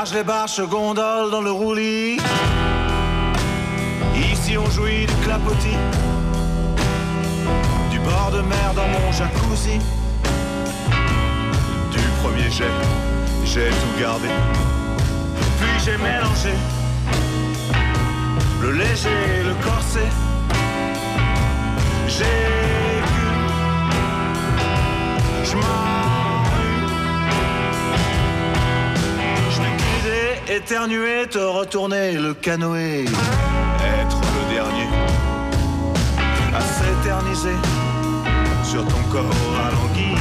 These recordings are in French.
nage les barges gondoles dans le roulis. Ici on jouit du clapotis, du bord de mer dans mon jacuzzi. Du premier jet, j'ai tout gardé, puis j'ai mélangé le léger, le corset. J'ai cul, je m'en je n'ai qu'idée, éternuer, te retourner le canoë. Être le dernier à s'éterniser sur ton corps alangui.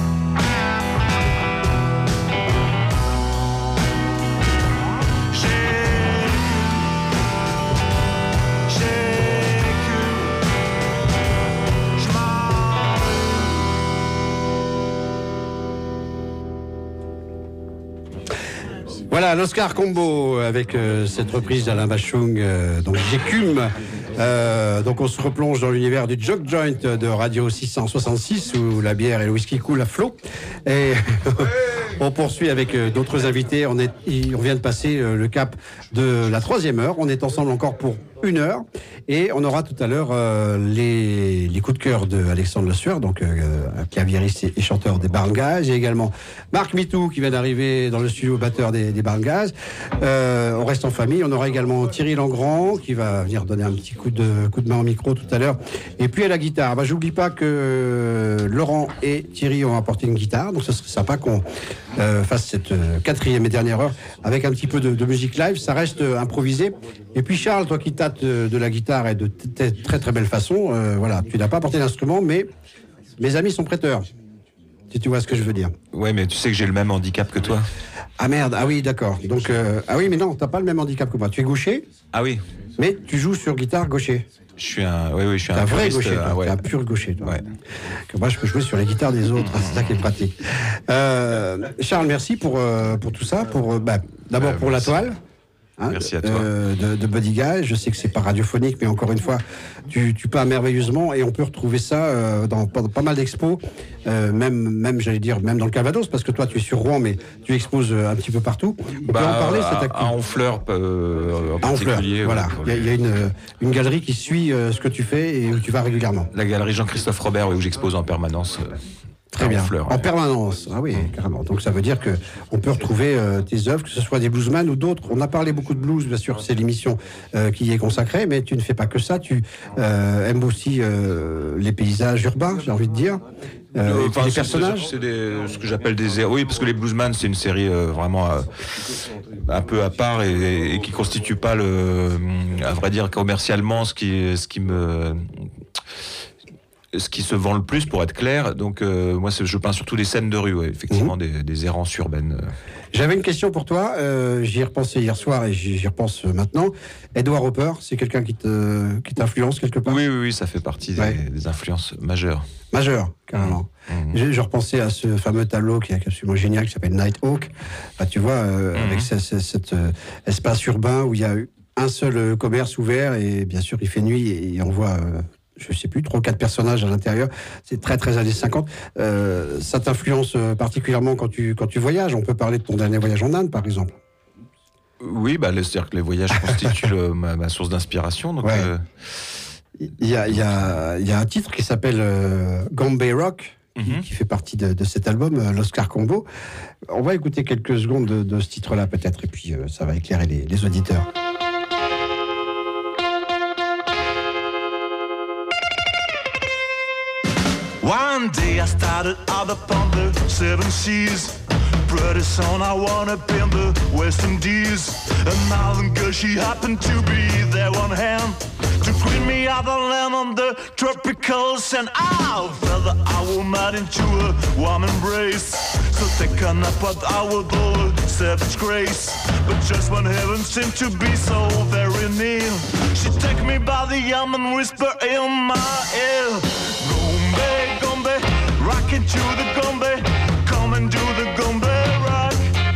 Voilà, l'Oscar Combo avec cette reprise d'Alain Bachung, donc j'écume. Donc on se replonge dans l'univers du Joke Joint de Radio 666 où la bière et le whisky coulent à flot. Et on poursuit avec d'autres invités. On vient de passer le cap de la 3e heure. On est ensemble encore pour 1 heure. Et on aura tout à l'heure les coups de cœur de Alexandre Le Sueur, donc claviériste et chanteur des Barn Guys. Et également Marc Mitou qui vient d'arriver dans le studio, batteur des Barn Guys. On reste en famille. On aura également Thierry Langrand qui va venir donner un petit coup de main au micro tout à l'heure. Et puis à la guitare. Bah, j'oublie pas que Laurent et Thierry ont apporté une guitare. Donc ce serait sympa qu'on fasse cette 4e et dernière heure avec un petit peu de musique live. Ça reste improvisé. Et puis Charles, toi qui tâtes de la guitare et de très très belle façon, voilà, tu n'as pas apporté l'instrument, mais mes amis sont prêteurs. Si tu vois ce que je veux dire. Ouais, mais tu sais que j'ai le même handicap que toi. Ah merde, ah oui, d'accord. Donc, ah oui, mais non, t'as pas le même handicap que moi. Tu es gaucher. Ah oui. Mais tu joues sur guitare gaucher. Je suis un, oui, je suis un vrai puriste, gaucher. ouais. T'es un pur gaucher, toi. Ouais. Que moi, je peux jouer sur les guitares des autres. C'est ça qui est pratique. Charles, merci pour tout ça. D'abord pour la toile. Merci à toi. De Buddy Guy. Je sais que c'est pas radiophonique, mais encore une fois, tu peins merveilleusement et on peut retrouver ça dans pas mal d'expos, même j'allais dire, même dans le Calvados, parce que toi tu es sur Rouen, mais tu exposes un petit peu partout. On peut en parler, cette activité. À Honfleur, en particulier. Voilà, il y a une galerie qui suit ce que tu fais et où tu vas régulièrement. La galerie Jean-Christophe Robert, où j'expose en permanence. Très bien, Honfleur, en permanence. Ah oui, carrément. Donc ça veut dire que on peut retrouver tes œuvres, que ce soit des bluesmen ou d'autres. On a parlé beaucoup de blues, bien sûr, c'est l'émission qui y est consacrée, mais tu ne fais pas que ça. Tu aimes aussi les paysages urbains, j'ai envie de dire. Les personnages. C'est ce que j'appelle des... Oui, parce que les Bluesman, c'est une série vraiment un peu à part et qui constitue pas à vrai dire, commercialement, ce qui se vend le plus, pour être clair. Donc moi je peins surtout des scènes de rue, ouais, effectivement, des errances urbaines. J'avais une question pour toi, j'y ai repensé hier soir et j'y repense maintenant. Edward Hopper, c'est quelqu'un qui t'influence quelque part? Oui, ça fait partie des influences majeures. Majeures, carrément. Je repensais à ce fameux tableau qui est absolument génial, qui s'appelle Nighthawk. Bah, tu vois, avec cet espace urbain où il y a un seul commerce ouvert et bien sûr il fait nuit et on voit... je sais plus, 3 ou 4 personnages à l'intérieur. C'est très, très années 50. Ça t'influence particulièrement quand tu voyages. On peut parler de ton dernier voyage en Inde, par exemple. Oui, c'est-à-dire que les voyages constituent ma source d'inspiration. Donc, Il y a un titre qui s'appelle Gombe Rock, qui fait partie de cet album, l'Oscar Combo. On va écouter quelques secondes de ce titre-là, peut-être, et puis ça va éclairer les auditeurs. One day I started out upon the 7 seas. Pretty soon I wound up in the West Indies. And Marvin Gaye, she happened to be there one hand to greet me out the land on the tropicals. And I felt that I was mad into a warm embrace. So taken up what I would all savage grace. But just when heaven seemed to be so very near, she took me by the arm and whispered in my ear, Gombe, Gombe, rockin' to the Gombe, come and do the Gombe rock.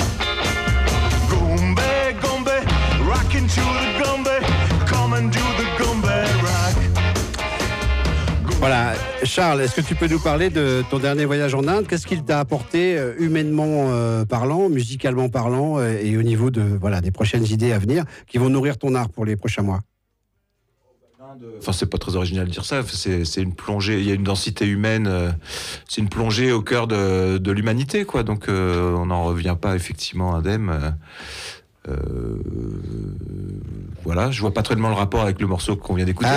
Gombe, Gombe, rockin' to the Gombe, come and do the Gombe rock. Voilà, Charles, est-ce que tu peux nous parler de ton dernier voyage en Inde? Qu'est-ce qu'il t'a apporté humainement parlant, musicalement parlant, et au niveau des prochaines idées à venir qui vont nourrir ton art pour les prochains mois? Enfin, c'est pas très original de dire ça. C'est une plongée. Il y a une densité humaine. C'est une plongée au cœur de l'humanité, quoi. Donc, on n'en revient pas effectivement indemne. Voilà, je vois pas très bien le rapport avec le morceau qu'on vient d'écouter,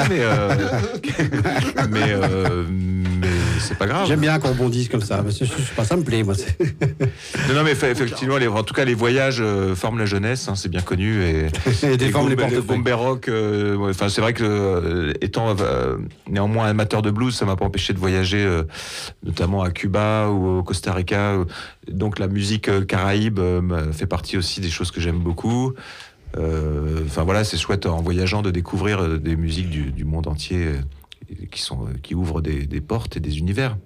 mais c'est pas grave. J'aime bien qu'on rebondisse comme ça, ça me plaît, moi. Non, mais effectivement, en tout cas, les voyages forment la jeunesse, hein, c'est bien connu, et déforment les portefeuilles. portefeuilles. Rock, c'est vrai que étant néanmoins amateur de blues, ça m'a pas empêché de voyager, notamment à Cuba ou au Costa Rica. Donc la musique caraïbe fait partie aussi des choses que j'aime beaucoup. C'est chouette en voyageant de découvrir des musiques du monde entier qui ouvrent des portes et des univers.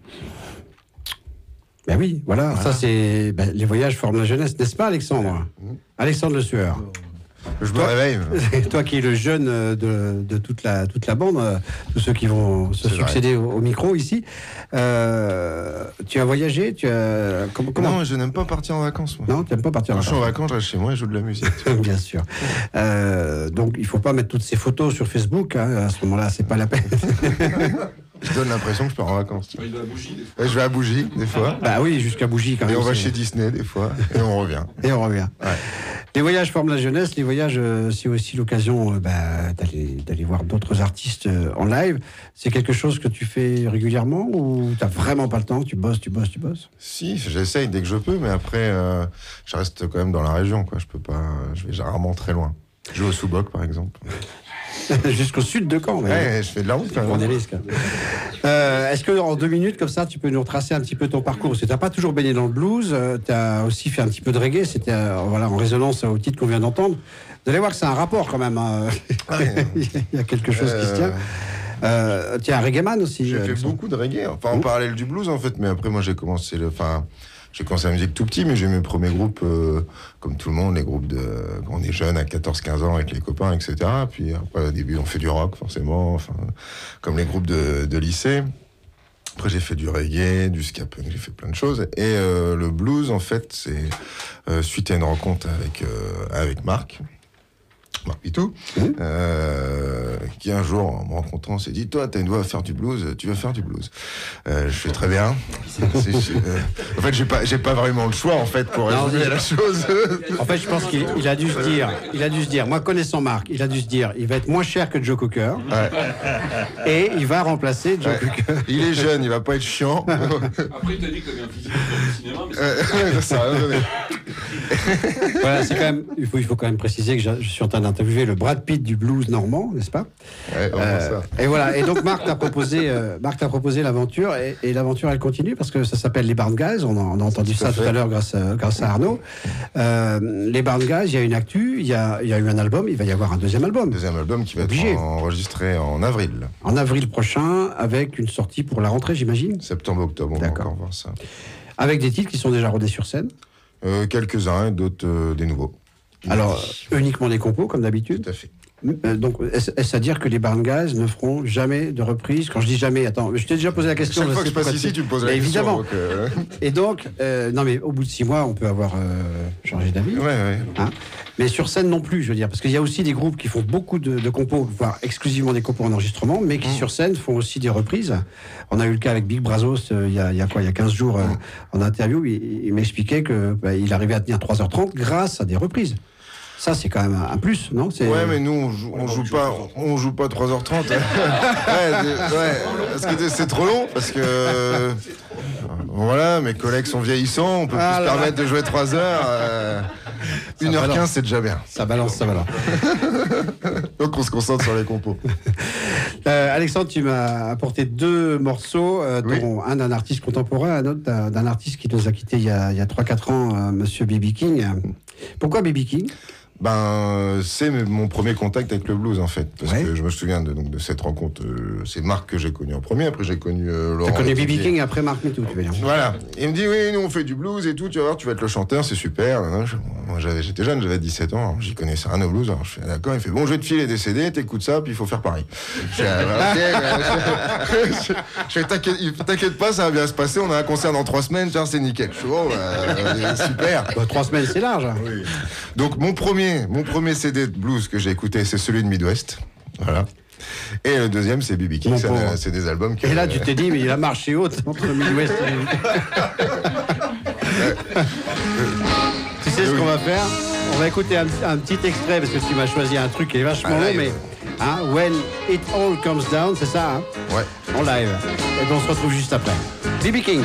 Ben oui, voilà. Ça c'est les voyages forment la jeunesse, n'est-ce pas, Alexandre? Alexandre Le Sueur. Je me réveille. Toi qui es le jeune de toute la bande, tous ceux qui vont se succéder au micro ici, tu as voyagé, comment? Non, je n'aime pas partir en vacances, moi. Non, tu n'aimes pas partir en vacances? Je suis en vacances, je reste chez moi et je joue de la musique. Bien sûr. Donc il ne faut pas mettre toutes ces photos sur Facebook, hein, à ce moment-là, c'est pas la peine. Je donne l'impression que je pars en vacances. Tu vas à Bougie, des fois. Je vais à Bougie, des fois. Bah oui, jusqu'à Bougie quand même. Et on va chez Disney, des fois, et on revient. Ouais. Les voyages forment la jeunesse. Les voyages, c'est aussi l'occasion d'aller voir d'autres artistes en live. C'est quelque chose que tu fais régulièrement ou tu n'as vraiment pas le temps? Tu bosses? Si, j'essaye dès que je peux, mais après, je reste quand même dans la région, quoi. Je vais rarement très loin. Je joue au Sous-Boc, par exemple. Jusqu'au sud de Caen. Ouais, je fais de la route quand même. On des risques. Est-ce que en 2 minutes, comme ça, tu peux nous retracer un petit peu ton parcours? Parce que tu n'as pas toujours baigné dans le blues, tu as aussi fait un petit peu de reggae, c'était en résonance au titre qu'on vient d'entendre. Vous allez voir que c'est un rapport quand même. Il y a quelque chose qui se tient. Tu es un reggae man aussi. J'ai fait beaucoup de reggae, en parallèle du blues en fait, mais après moi j'ai commencé la musique tout petit, mais j'ai mes premiers groupes, comme tout le monde, les groupes quand on est jeune, à 14-15 ans, avec les copains, etc. Puis après, au début, on fait du rock, forcément, comme les groupes de lycée. Après, j'ai fait du reggae, du ska punk, j'ai fait plein de choses. Et le blues, en fait, c'est suite à une rencontre avec Marc Pitou, qui un jour, en me rencontrant, s'est dit: toi, t'as une voix à faire du blues, tu vas faire du blues. Je fais très bien. En fait, j'ai pas vraiment le choix, en fait, pour résumer la chose. En fait, je pense qu'il a dû se dire, moi connaissant Marc, il a dû se dire, il va être moins cher que Joe Cocker, et il va remplacer Joe Cocker. Il est jeune, il va pas être chiant. Après, il t'a dit que t'avais un physique pour le cinéma, mais ça a rien donné. Voilà, c'est quand même, il faut quand même préciser que je suis en train d'interviewer le Brad Pitt du blues normand, n'est-ce pas? Ça. Et voilà. Et donc Marc t'a proposé l'aventure, et l'aventure elle continue parce que ça s'appelle les Barn Guys. On a entendu ça tout à l'heure grâce à Arnaud. Les Barn Guys, il y a une actu, il y a eu un album, il va y avoir un deuxième album. Deuxième album qui va être enregistré en avril. En avril prochain, avec une sortie pour la rentrée, j'imagine. Septembre-octobre, on va encore voir ça. Avec des titres qui sont déjà rodés sur scène. Quelques-uns, et d'autres des nouveaux. Alors, uniquement des compos, comme d'habitude. Tout à fait. Donc, est-ce à dire que les Barn Guys ne feront jamais de reprise? Quand je dis jamais, attends, je t'ai déjà posé la question. Chaque fois que je passe ici, tu me poses la question. Évidemment. Et donc, non mais au bout de 6 mois, on peut avoir changé d'avis. Ouais. Hein, mais sur scène non plus, je veux dire, parce qu'il y a aussi des groupes qui font beaucoup de compos, voire exclusivement des compos en enregistrement, mais qui sur scène font aussi des reprises. On a eu le cas avec Big Brazos il y a 15 jours en interview, il m'expliquait que il arrivait à tenir 3h30 grâce à des reprises. Ça, c'est quand même un plus, non? Ouais, mais nous, on joue pas 3h30. Parce que c'est trop long, parce que... Voilà, mes collègues sont vieillissants, on peut plus se permettre de jouer 3 heures. 1h15, c'est déjà bien. Ça balance. Donc on se concentre sur les compos. Alexandre, tu m'as apporté 2 morceaux, dont un d'un artiste contemporain, un autre d'un artiste qui nous a quittés il y a 3-4 ans, monsieur B.B. King. Pourquoi B.B. King? C'est mon premier contact avec le blues en fait, parce que je me souviens de cette rencontre. C'est Marc que j'ai connu en premier, après j'ai connu Laurent. T'as connu B.B. King après Marc Métou, tu veux dire. Voilà. Il me dit oui, nous on fait du blues et tout, tu vas voir, tu vas être le chanteur, c'est super. Moi j'étais jeune, j'avais 17 ans, alors, j'y connaissais rien au blues. Alors je fais d'accord, il fait bon, je vais te filer des CD, t'écoutes ça, puis il faut faire pareil. Je fais t'inquiète pas, ça va bien se passer. On a un concert dans 3 semaines, tiens, c'est nickel. Je fais super. 3 semaines, c'est large. Hein. Oui. Donc mon premier CD de blues que j'ai écouté, c'est celui de Midwest. Voilà. Et le deuxième, c'est B.B. King. C'est des albums qui... Et là, tu t'es dit, mais il a marché haute entre Midwest et... Tu sais ce qu'on va faire? On va écouter un petit extrait, parce que tu m'as choisi un truc qui est vachement long, mais... When It All Comes Down, c'est ça, hein? Ouais. En live. Et puis on se retrouve juste après. B.B. King.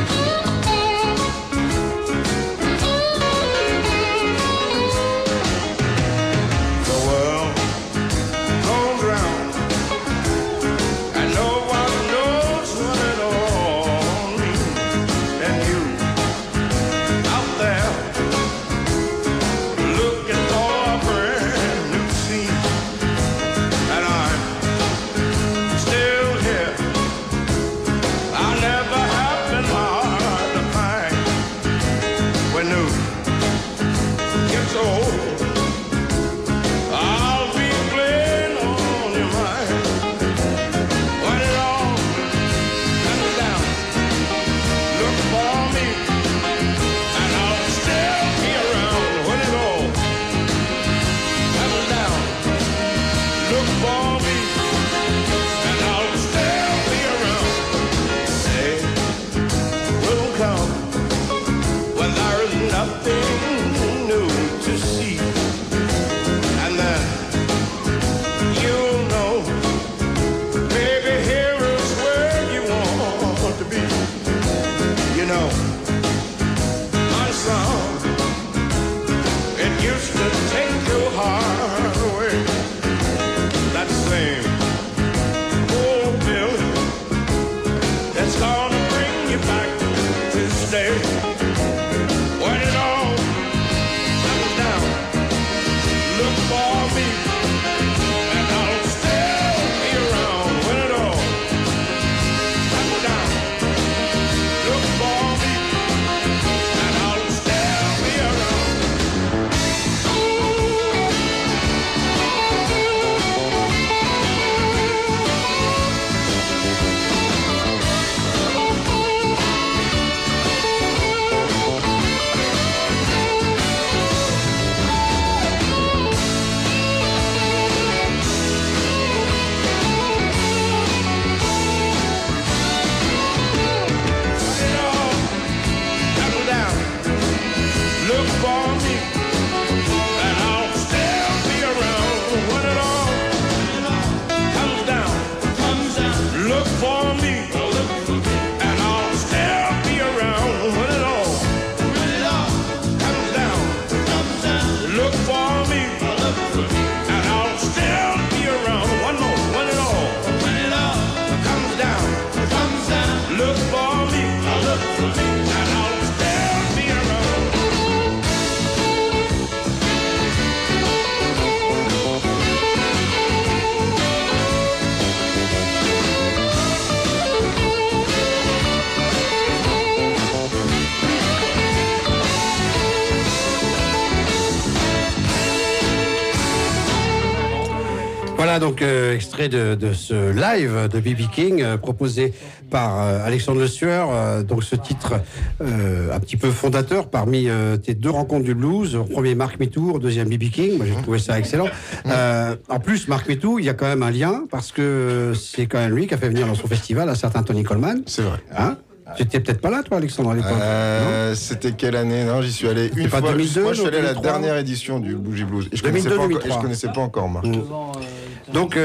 Voilà donc extrait de ce live de B.B. King proposé par Alexandre Le Sueur. Donc ce titre un petit peu fondateur parmi tes 2 rencontres du blues. Premier Marc Métou, deuxième B.B. King. Moi j'ai trouvé ça excellent. En plus Marc Métou, il y a quand même un lien parce que c'est quand même lui qui a fait venir dans son festival un certain Tony Coleman. C'est vrai. Hein? Tu étais peut-être pas là, toi, Alexandre, à l'époque? C'était quelle année? Non, j'y suis allé une fois. 2002, moi, je suis allé à la 2003. dernière édition du Bougie Blues. Et je 2002, connaissais pas encore Marc. Donc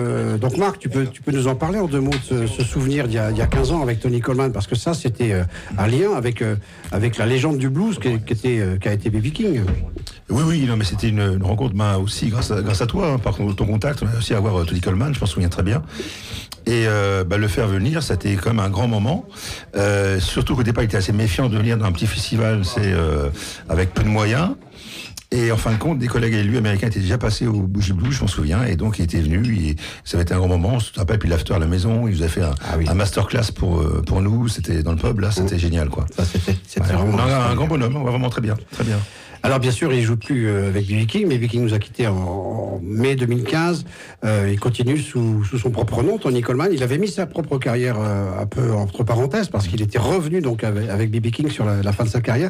Marc, tu peux nous en parler en 2 mots de ce souvenir d'il y a 15 ans avec Tony Coleman, parce que ça, c'était un lien avec la légende du blues qui a été B.B. King. Oui, non, mais c'était une rencontre aussi grâce à toi, hein, par ton contact. On a réussi à avoir Tony Coleman, je m'en souviens très bien. Et le faire venir, c'était quand même un grand moment. Surtout qu'au départ, il était assez méfiant de venir dans un petit festival, avec peu de moyens. Et en fin de compte, des collègues et lui américains étaient déjà passés au Bougie Blues, je m'en souviens, et donc il était venu, ça avait été un grand moment, on se rappelle, puis l'after à la maison, il nous a fait un masterclass pour nous, c'était dans le pub, là, c'était génial, quoi. Ça, c'était vraiment un grand bonhomme, vraiment très bien, très bien. Alors bien sûr, il joue plus avec BB King, mais BB King nous a quittés en mai 2015. Il continue sous son propre nom, Tony Coleman. Il avait mis sa propre carrière un peu entre parenthèses parce qu'il était revenu donc avec BB King sur la fin de sa carrière.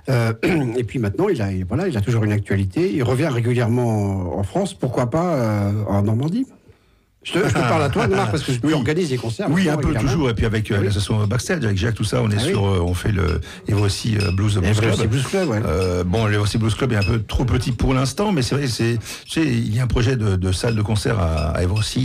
Et puis maintenant, il a toujours une actualité. Il revient régulièrement en France. Pourquoi pas en Normandie? Je te parle à toi, Marc, parce que tu organises des concerts. Oui, un peu également. toujours. Et puis avec l'association Backstage, avec Jacques, tout ça, on est on fait le Evrosi Blues Club. Ouais. Bon, l'Evrosi Blues Club est un peu trop petit pour l'instant, mais c'est vrai, tu sais, il y a un projet de salle de concert à Evrosi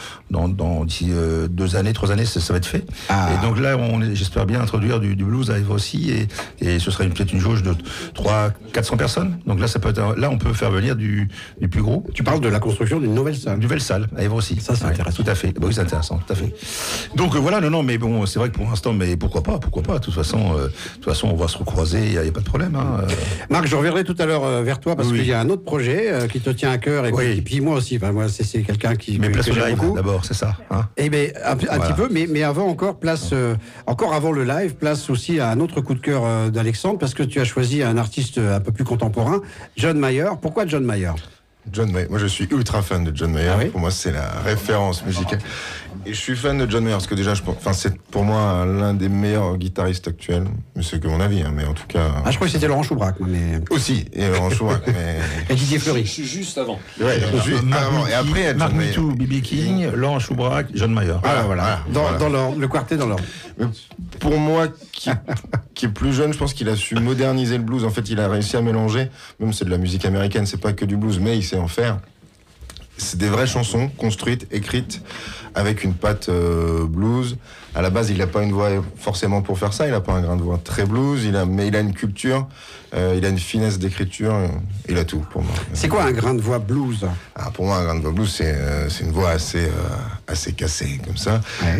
d'ici 2 années, 3 années, ça va être fait. Ah. Et donc là, j'espère bien introduire du blues à Evrosi et ce sera peut-être une jauge de 300-400 personnes. Donc là, là, on peut faire venir du plus gros. Tu parles de la construction d'une nouvelle salle. Une nouvelle salle à Evrosi. Ça, c'est intéressant. Tout à fait. Bah oui, c'est intéressant, tout à fait. Donc voilà, non, mais bon, c'est vrai que pour l'instant, mais pourquoi pas. De toute façon, on va se recroiser, il n'y a pas de problème. Marc, je reviendrai tout à l'heure vers toi parce qu'il y a un autre projet qui te tient à cœur et puis moi aussi. Enfin, moi, c'est quelqu'un qui. Mais place que au j'aime live beaucoup. d'abord, c'est ça. Hein, et ben un petit peu, mais avant encore encore avant le live, place aussi à un autre coup de cœur d'Alexandre parce que tu as choisi un artiste un peu plus contemporain, John Mayer. Pourquoi John Mayer? John Mayer. Moi, je suis ultra fan de John Mayer. Ah oui. Pour moi, c'est la référence musicale. Et je suis fan de John Mayer parce que déjà, c'est pour moi l'un des meilleurs guitaristes actuels. Mais c'est que mon avis, hein, mais en tout cas. Je crois que c'était Laurent Choubrac, mais. Aussi, et Laurent Choubrac, mais. Et Didier Fleury. Je suis juste avant. Ouais, avant. Et après, il y a Marc John Mayer. Mitou, B.B. King, Laurent Choubrac, John Mayer. Voilà. Dans l'ordre, le quartet dans l'ordre. Mais pour moi, qui est plus jeune, je pense qu'il a su moderniser le blues. En fait, il a réussi à mélanger. Même c'est de la musique américaine, c'est pas que du blues, mais il sait en faire. C'est des vraies chansons construites, écrites, avec une patte blues. À la base, il n'a pas une voix forcément pour faire ça. Il n'a pas un grain de voix très blues. Mais il a une culture, il a une finesse d'écriture. Il a tout pour moi. C'est quoi un grain de voix blues? Pour moi, un grain de voix blues, c'est une voix assez cassée comme ça,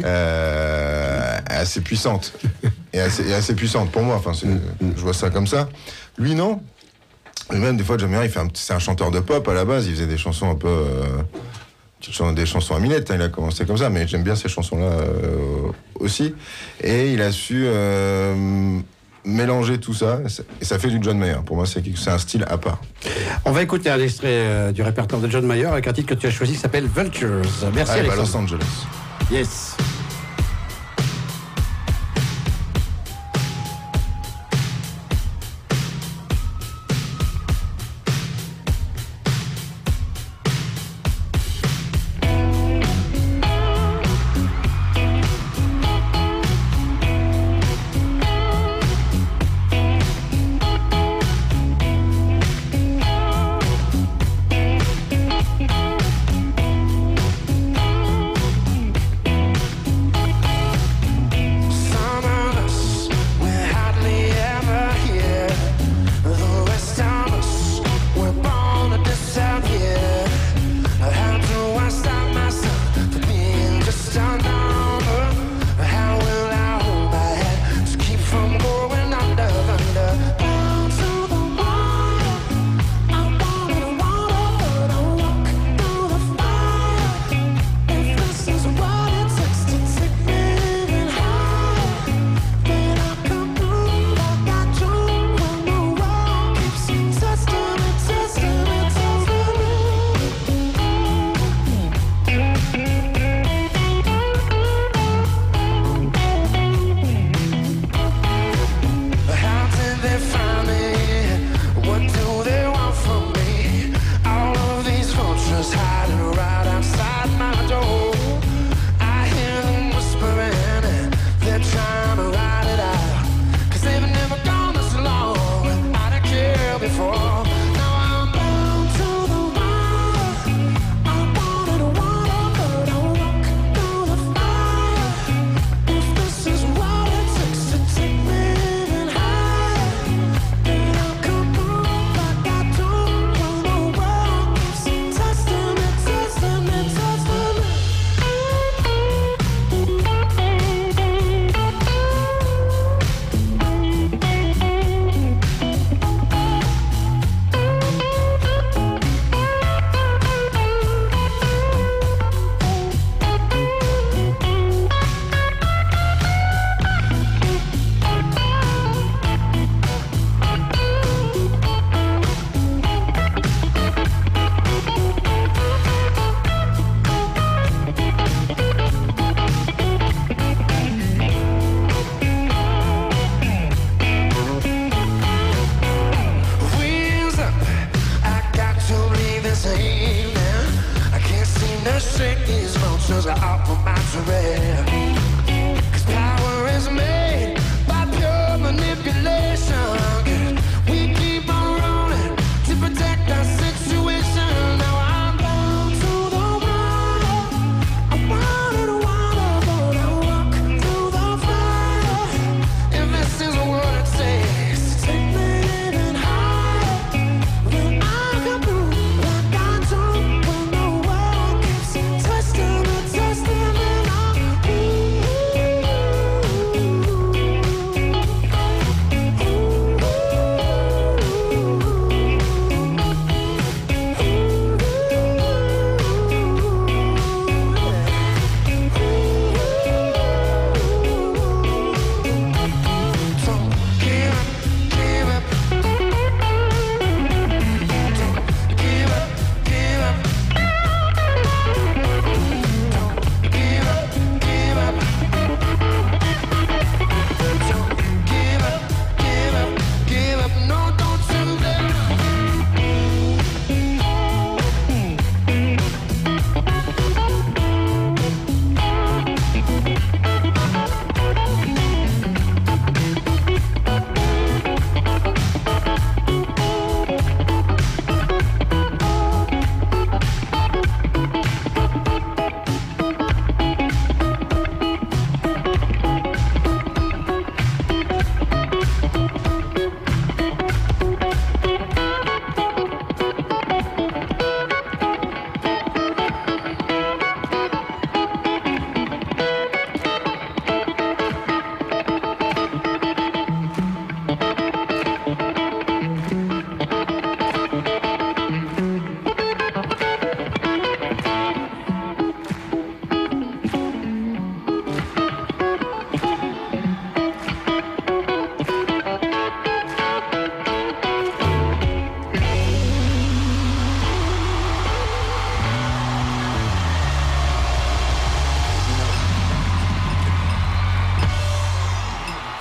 assez puissante et assez puissante pour moi. Enfin, je vois ça comme ça. Lui, non. Et même des fois, John Mayer, c'est un chanteur de pop à la base. Il faisait des chansons un peu, des chansons à minette. Hein, il a commencé comme ça, mais j'aime bien ces chansons-là aussi. Et il a su mélanger tout ça, et ça fait du John Mayer. Pour moi, c'est un style à part. On va écouter un extrait du répertoire de John Mayer avec un titre que tu as choisi qui s'appelle Vultures. Merci Alexandre. Los Angeles. Yes.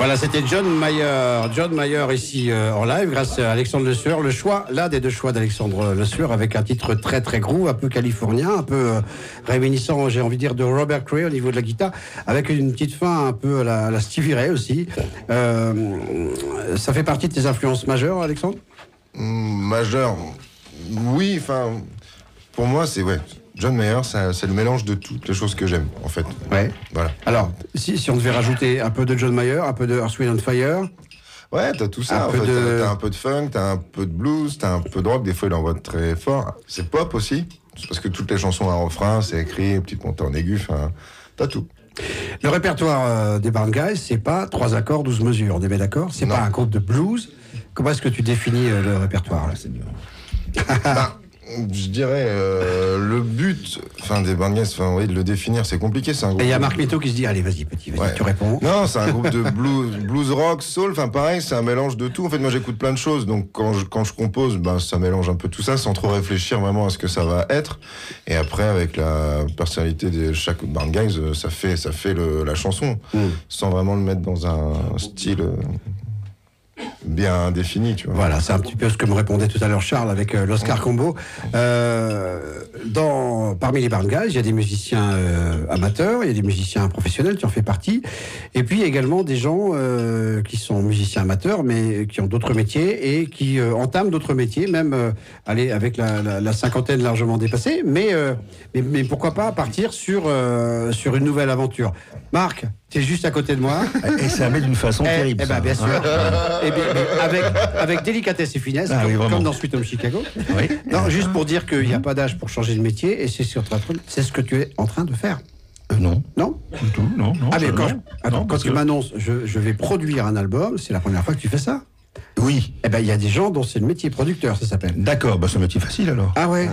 Voilà, c'était John Mayer. John Mayer ici en live grâce à Alexandre Le Sueur. Le choix, l'un des deux choix d'Alexandre Le Sueur avec un titre très très groove, un peu californien, un peu réminiscent, j'ai envie de dire, de Robert Cray au niveau de la guitare, avec une petite fin un peu à la Stevie Ray aussi. Ça fait partie de tes influences majeures, Alexandre ? Majeur, oui, enfin, pour moi, c'est John Mayer, c'est le mélange de toutes les choses que j'aime, en fait. Ouais. Voilà. Alors, si on devait rajouter un peu de John Mayer, un peu de Earth, Wind & Fire. Ouais, t'as tout ça. En fait, t'as un peu de funk, t'as un peu de blues, t'as un peu de rock. Des fois, il envoie très fort. C'est pop aussi, parce que toutes les chansons à refrain, c'est écrit, petite montée en aigu. Enfin, t'as tout. Le répertoire des Barn Guys, c'est pas 3 accords, 12 mesures. On est bien d'accord ? C'est pas un groupe de blues. Comment est-ce que tu définis le répertoire là ? C'est mieux. Je dirais le but, des Barn Guys, de le définir, c'est compliqué. C'est un groupe. Et il y a Marc Métaux qui se dit, allez, vas-y, petit, tu réponds. Non, c'est un groupe de blues rock, soul. Enfin, pareil, c'est un mélange de tout. En fait, moi, j'écoute plein de choses. Donc, quand je compose, ça mélange un peu tout ça, sans trop réfléchir vraiment à ce que ça va être. Et après, avec la personnalité de chaque Barn Guys, ça fait la chanson, sans vraiment le mettre dans un style. Bien défini, tu vois. Voilà, c'est un petit peu ce que me répondait tout à l'heure Charles avec l'Oscar Combo. Parmi les Barn Guys, il y a des musiciens amateurs, il y a des musiciens professionnels, tu en fais partie, et puis également des gens qui sont musiciens amateurs, mais qui ont d'autres métiers et qui entament d'autres métiers, même avec la cinquantaine largement dépassée, mais pourquoi pas partir sur une nouvelle aventure. Marc, t'es juste à côté de moi. Et ça met d'une façon terrible. Eh ben, bien sûr. Avec délicatesse et finesse, comme dans Sweet Home Chicago. Oui. Non, juste pour dire qu'il n'y a pas d'âge pour changer de métier, et c'est ce que tu es en train de faire. Non. Non ? Du tout, non. Ah, mais non, quand tu m'annonces, je vais produire un album, c'est la première fois que tu fais ça ? Oui. Eh ben, il y a des gens dont c'est le métier producteur, ça s'appelle. D'accord, c'est un métier facile alors. Ah ouais.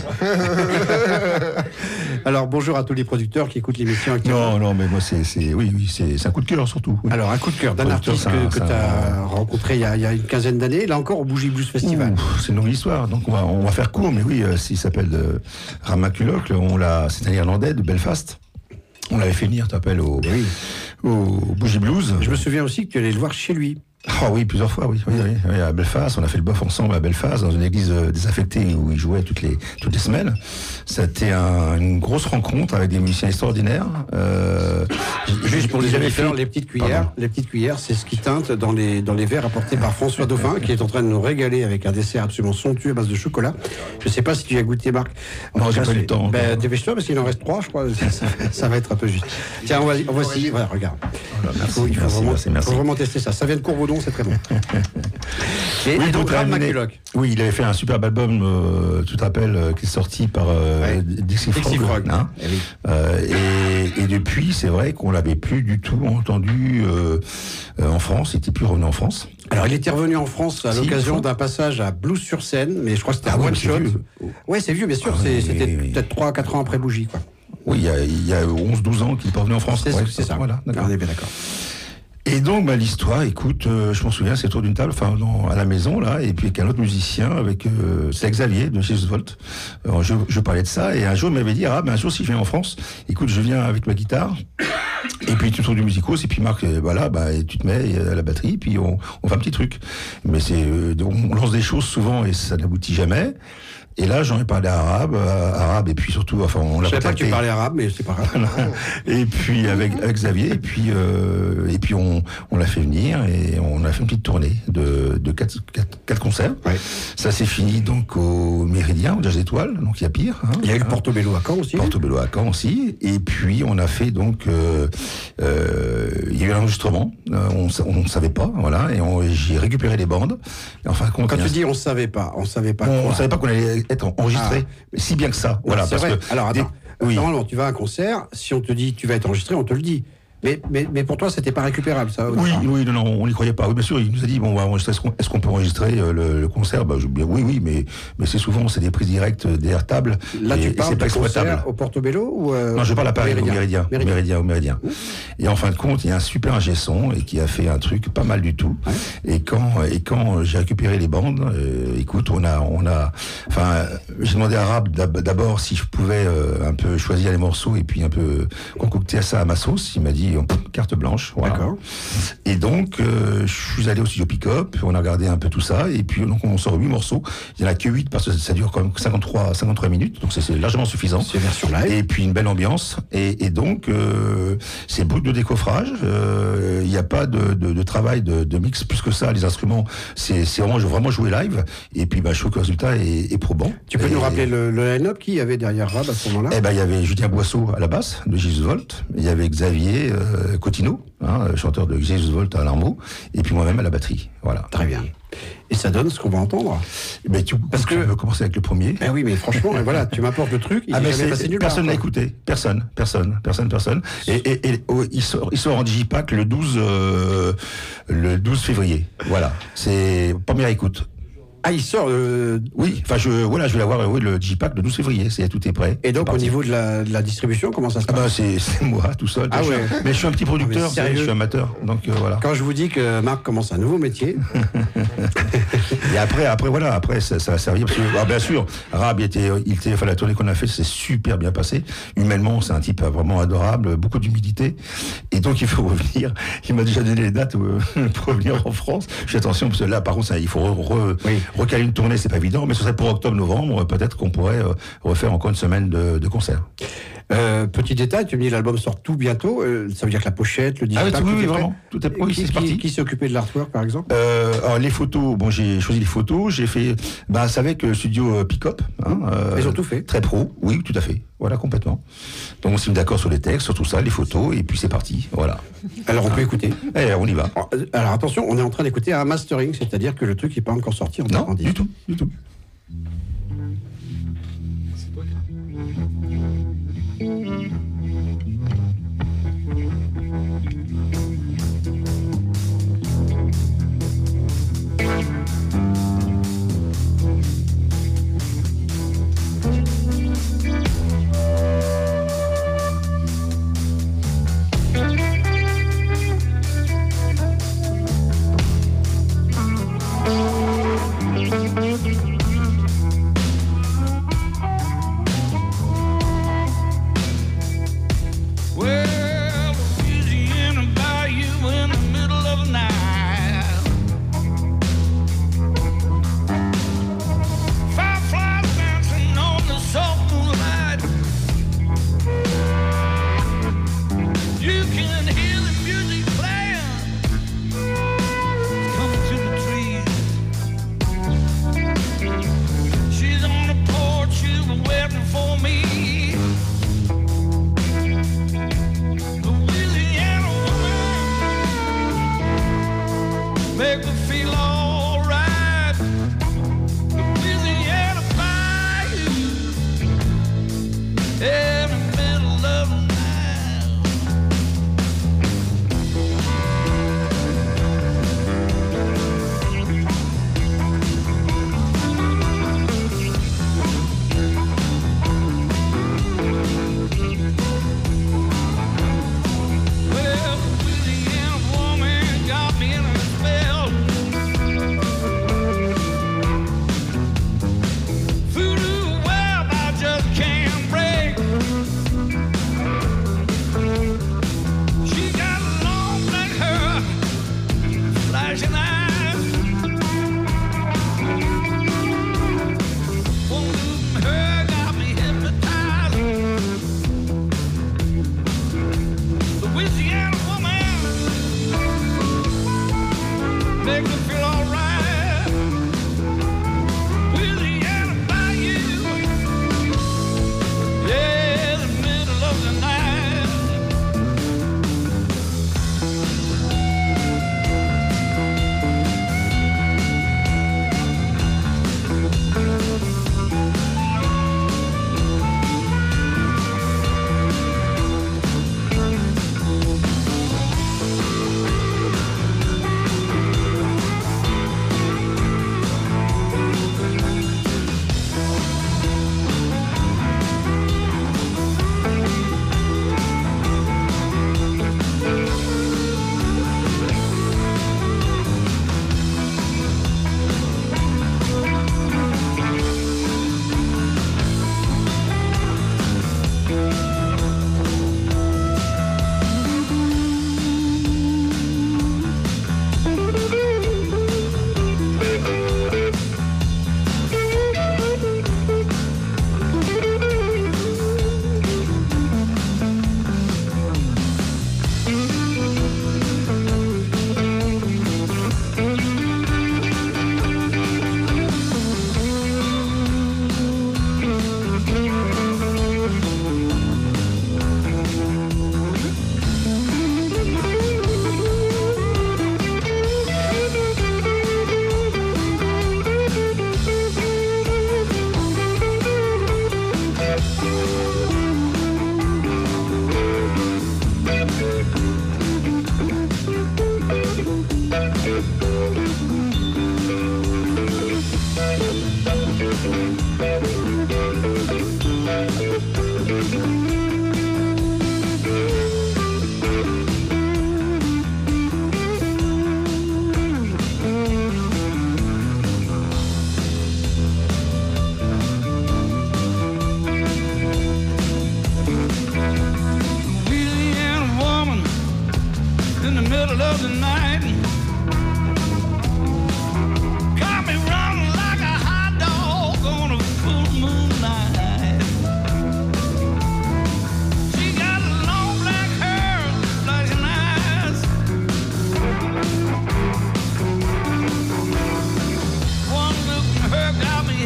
Alors, bonjour à tous les producteurs qui écoutent l'émission actuellement. Non, mais moi, c'est un coup de cœur surtout. Oui. Alors, un coup de cœur d'un artiste que tu as rencontré il y a une quinzaine d'années, là encore au Bougie Blues Festival. C'est une longue histoire, donc on va faire court, mais oui, s'il s'appelle Ramakulok, c'est un Irlandais de Belfast. On l'avait fait venir, au Bougie Blues. Je me souviens aussi que tu allais le voir chez lui. Ah oui, plusieurs fois, oui, à Belfast. On a fait le bof ensemble à Belfast, dans une église désaffectée où il jouait toutes les semaines. C'était une grosse rencontre avec des musiciens extraordinaires. Juste pour les auditeurs, les petites cuillères, c'est ce qui teinte dans les verres apportés par François Dauphin, qui est en train de nous régaler avec un dessert absolument somptueux à base de chocolat. Je ne sais pas si tu as goûté, Marc. Non, j'ai pas eu le temps. Dépêche-toi parce qu'il en reste 3, je crois. Ça va être un peu juste. Tiens, voici. Voilà, regarde. Il faut vraiment tester ça. Ça vient de Courbaudon, c'est très bon. Et donc, Ramakulok. Oui, il avait fait un superbe album, tu te rappelles, qui est sorti par Dixie Frog. Hein. Et depuis, c'est vrai qu'on l'avait plus du tout entendu en France. Il n'était plus revenu en France. Alors, il était revenu en France à l'occasion d'un passage à Blues sur scène, mais je crois que c'était un one shot. Ouais, c'est vieux, bien sûr. C'était peut-être 3-4 ans après Bougie, quoi. Oui, il y a 11-12 ans qu'il n'est pas revenu en France. C'est ça. Voilà, on est bien d'accord. Et donc, l'histoire, écoute, je m'en souviens, c'est autour d'une table, à la maison, là, et puis avec un autre musicien, c'est Xavier de chez Volt. Je parlais de ça, et un jour, il m'avait dit, un jour, si je viens en France, écoute, je viens avec ma guitare, et puis tu trouves du musicos, et puis Marc, et tu te mets à la batterie, puis on fait un petit truc. Mais on lance des choses souvent, et ça n'aboutit jamais. Et là, j'en ai parlé arabe, et puis surtout, on l'a. Je savais pas que tu parlais arabe, mais c'est pas grave. Et puis avec Xavier, et puis on l'a fait venir, et on a fait une petite tournée de 4 concerts. Ouais. Ça s'est fini donc au Méridien, au Jazz Étoile, donc il y a pire. Hein, il y a eu le Portobello à Caen aussi. Portobello à Caen aussi. Et puis on a fait donc, il y a eu un enregistrement, on ne savait pas, voilà, et j'ai récupéré les bandes. Et en fin de compte, quand tu dis on savait pas on savait pas qu'on allait être enregistré, si bien que ça. Voilà, parce vrai. Que alors attends, normalement tu vas à un concert, si on te dit tu vas être enregistré, on te le dit. Mais pour toi, c'était pas récupérable, ça. Oui, non, on n'y croyait pas. Oui, bien sûr, il nous a dit on va enregistrer. Est-ce qu'on peut enregistrer le concert oui, mais c'est souvent des prises directes, des airtables. Là, tu parles de concert au Portobello ou non, je parle à Paris, au Méridien. Et en fin de compte, il y a un super ingé son et qui a fait un truc pas mal du tout. Ouais. Et quand j'ai récupéré les bandes, écoute, j'ai demandé à Arabe d'abord si je pouvais un peu choisir les morceaux et puis un peu concocter ça à ma sauce. Il m'a dit dit carte blanche. Voilà. D'accord. Et donc, je suis allé au studio Pick-up, on a regardé un peu tout ça, et puis donc on sort 8 morceaux. Il n'y en a que 8 parce que ça dure quand même 53 minutes, donc c'est largement suffisant. C'est version live. Et puis une belle ambiance. Et donc, c'est brut de décoffrage. Il n'y a pas de travail de mix plus que ça. Les instruments, c'est vraiment jouer live. Et puis, je trouve que le résultat est probant. Tu peux nous rappeler le line-up qui y avait derrière Rab à ce moment-là? Eh ben, il y avait Julien Boisseau à la basse de Jesus Volt. Il y avait Xavier Cotineau, chanteur de Jesus Volt à l'armeau. Et puis moi-même à la batterie. Voilà. Très bien. Et ça donne ce qu'on va entendre. Mais parce que tu veux commencer avec le premier. Ben oui, mais franchement, voilà, tu m'apportes le truc. Il est jamais passé nulle part. Personne n'a écouté. Personne. Et il sort en digipack le 12 février. Voilà. C'est première écoute. Ah, il sort. Oui, enfin, je vais l'avoir le digipack le 12 février. Tout est prêt. Et donc, au niveau de la distribution, comment ça se passe? C'est moi tout seul. Ah ouais. Mais je suis un petit producteur, je suis amateur. Donc voilà. Quand je vous dis que Marc commence un nouveau métier. Et après, ça va servir. Parce que, bien sûr, Rab, la tournée qu'on a fait, c'est super bien passé. Humainement, c'est un type vraiment adorable, beaucoup d'humilité. Et donc, il faut revenir. Il m'a déjà donné les dates pour revenir en France. Je fais attention, parce que là, par contre, il faut recaler une tournée, c'est pas évident, mais ce serait pour octobre-novembre, peut-être qu'on pourrait refaire encore une semaine de concerts. Petit détail, tu me dis l'album sort tout bientôt, ça veut dire que la pochette, le digipack, oui, vraiment. Tout est prêt. C'est parti. Qui s'est occupé de l'artwork, par exemple? Alors, les photos, j'ai choisi les photos, j'ai fait, c'est avec le studio Pick-up. Ils ont tout fait. Très pro, oui, tout à fait. Voilà, complètement. Donc on s'est mis d'accord sur les textes, sur tout ça, les photos, et puis c'est parti. Voilà. Alors on peut écouter. On y va. Alors attention, on est en train d'écouter un mastering, c'est-à-dire que le truc n'est pas encore sorti en Non, disque. du tout.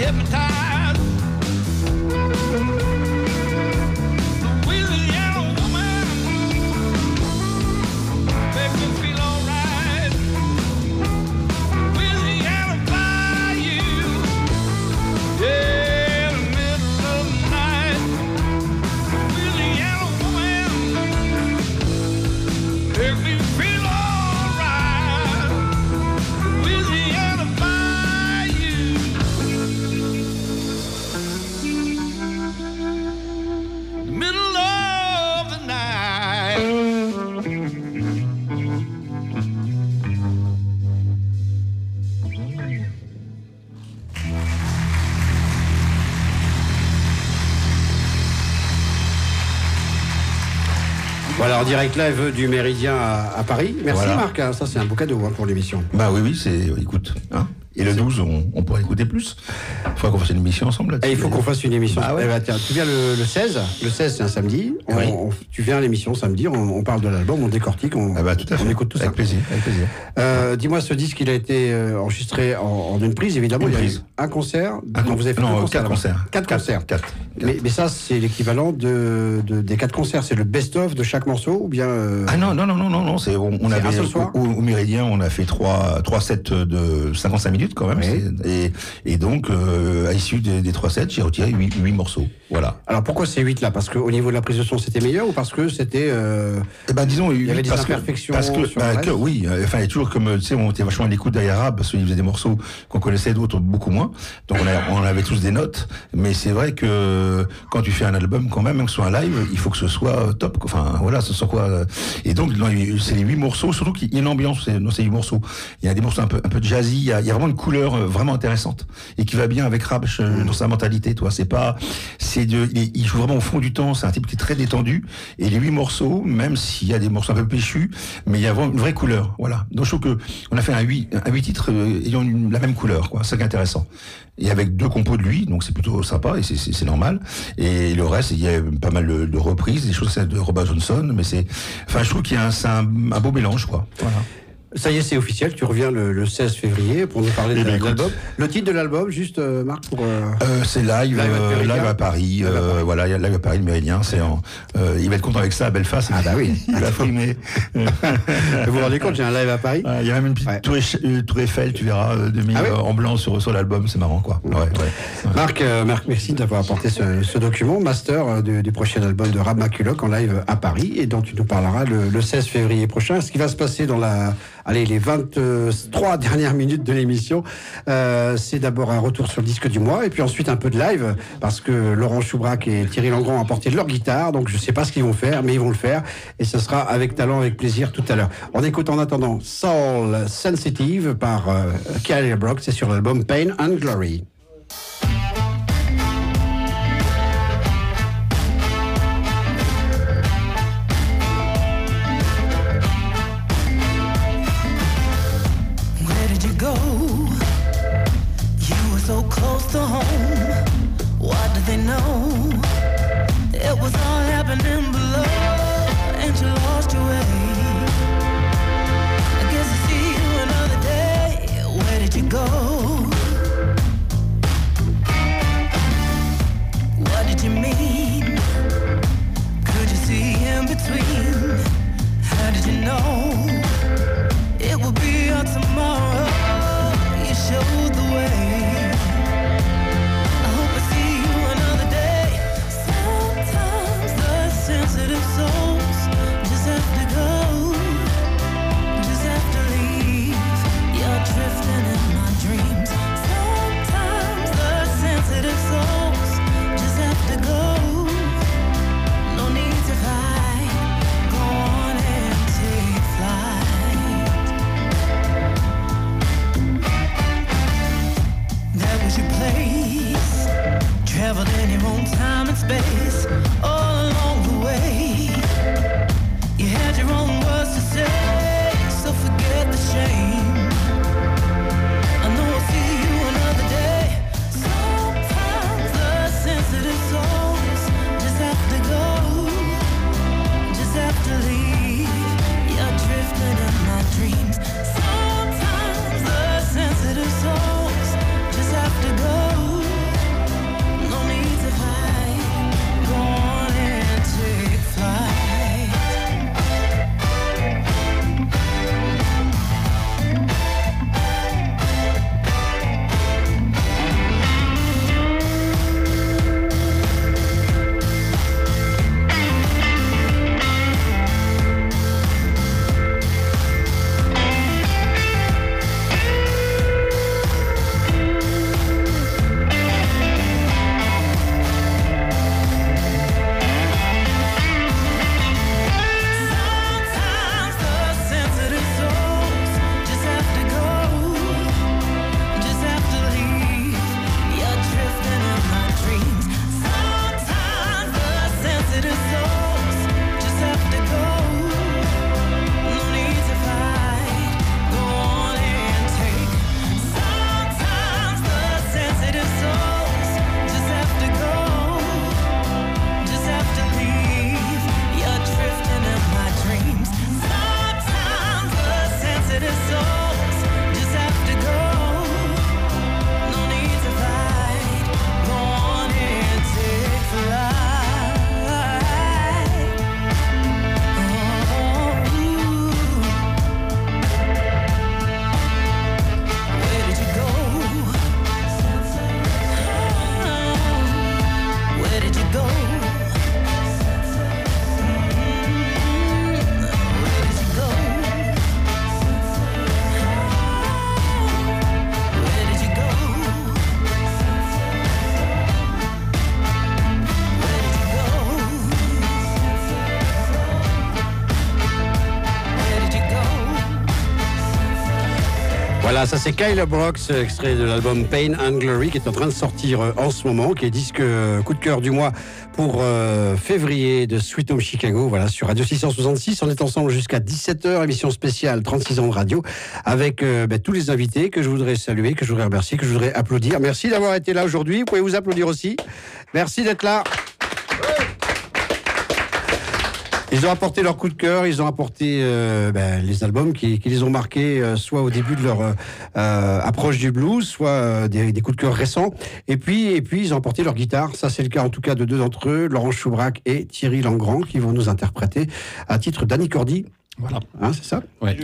hypnotized. Louisiana woman makes me feel alright. Louisiana bayou, yeah, in the middle of the night. Louisiana woman makes me feel alright. Louisiana bayou, the middle of the night. Voilà, en direct live du Méridien à Paris. Merci Voilà. Marc, hein, ça c'est un beau cadeau hein, pour l'émission. Bah oui, c'est. Écoute. Hein. Et le 12, on pourra écouter plus. Il faudra qu'on fasse une émission ensemble là-dessus. Et il faut qu'on fasse une émission. Bah ouais. Eh ben, tiens, tu viens le 16. Le 16, c'est un samedi. Oui. Tu viens à l'émission samedi, on parle de l'album, on décortique, on, Ah bah, tout à fait. on écoute tout avec ça. plaisir, avec plaisir. Dis-moi, ce disque, il a été enregistré en une prise, évidemment. Une il y a eu prise. un concert. Non, vous avez fait non, deux concerts. quatre concerts. Quatre concerts. Quatre. Mais ça, c'est l'équivalent des 4 concerts. C'est le best-of de chaque morceau ou bien. Ah non, c'est, on C'est avait un seul soir au Méridien, on a fait trois sets de 55 minutes quand même. Oui. Et donc, à l'issue des 3 sets, j'ai retiré 8 morceaux. Voilà. Alors pourquoi ces 8 là? Parce qu'au niveau de la prise de son, c'était meilleur ou parce que c'était. Eh ben, disons, Il y avait des parce imperfections parce que, sur le reste. oui, enfin, il y a toujours comme, tu sais, on était vachement à l'écoute d'Ayarab parce qu'il faisait des morceaux qu'on connaissait, d'autres beaucoup moins. Donc on avait tous des notes. Mais c'est vrai que quand tu fais un album, quand même que ce soit un live, il faut que ce soit top. Enfin, voilà, ce soit quoi. Et donc, c'est les 8 morceaux, surtout qu'il y a une ambiance dans ces 8 morceaux. Il y a des morceaux un peu jazzy, il y a vraiment une couleur vraiment intéressante et qui va bien avec Rabch dans sa mentalité, toi. Il joue vraiment au fond du temps. C'est un type qui est très détendu. Et les 8 morceaux, même s'il y a des morceaux un peu péchus, mais il y a vraiment une vraie couleur. Voilà. Donc je trouve que on a fait un 8 titres ayant la même couleur, quoi. C'est ça qui est intéressant. Et avec 2 compos de lui, donc c'est plutôt sympa et c'est normal. Et le reste, il y a pas mal de reprises, des choses de Robert Johnson, mais je trouve qu'il y a un beau mélange, quoi. Voilà. Ça y est, c'est officiel. Tu reviens le 16 février pour nous parler de l'album. Le titre de l'album, juste Marc pour. C'est live à Paris. Voilà, il y a live à Paris, le Méridien. Il va être content avec ça à Belfast. Ah bah oui. Il va frimer. Vous vous rendez compte, j'ai un live à Paris. Il y a même une petite tour Eiffel, tu verras, en blanc sur l'album. C'est marrant, quoi. Ouais. Marc, merci d'avoir apporté ce document, master du prochain album de Rab McCulloch en live à Paris et dont tu nous parleras le 16 février prochain. Ce qui va se passer dans les 23 dernières minutes de l'émission, c'est d'abord un retour sur le disque du mois et puis ensuite un peu de live parce que Laurent Choubrac et Thierry Langrand ont apporté leur guitare, donc je sais pas ce qu'ils vont faire, mais ils vont le faire et ce sera avec talent, avec plaisir tout à l'heure. On écoute en attendant Soul Sensitive par Kelly Brock, c'est sur l'album Pain and Glory. So close to home, what do they know? It was all happening below, and you lost your way. I guess I'll see you another day. Where did you go? What did you mean? Could you see in between? How did you know it would be your tomorrow? You showed the way. Sensitive souls just have to go, just have to leave. You're drifting in my dreams. Sometimes the sensitive souls just have to go. No need to fight. Go on and take flight. That was your place. Traveled in your own time and space. All along the way, you had your own words to say, so forget the shame. I know I'll see you another day. Sometimes the sensitive souls just have to go, just have to leave. You're drifting in my dreams. Sometimes the sensitive souls just have to go. Voilà, ça c'est Kyla Brooks, extrait de l'album Pain and Glory, qui est en train de sortir en ce moment, qui est disque coup de cœur du mois pour février de Sweet Home Chicago, voilà, sur Radio 666. On est ensemble jusqu'à 17h, émission spéciale 36 ans de radio, avec tous les invités que je voudrais saluer, que je voudrais remercier, que je voudrais applaudir. Merci d'avoir été là aujourd'hui, vous pouvez vous applaudir aussi. Merci d'être là. Ils ont apporté leur coup de cœur, ils ont apporté les albums qui les ont marqués, soit au début de leur approche du blues, soit des coups de cœur récents. Et puis ils ont apporté leur guitare. Ça, c'est le cas en tout cas de deux d'entre eux, Laurent Choubrac et Thierry Langrand, qui vont nous interpréter à titre d'Annie Cordy. Voilà. Hein, c'est ça? Ouais.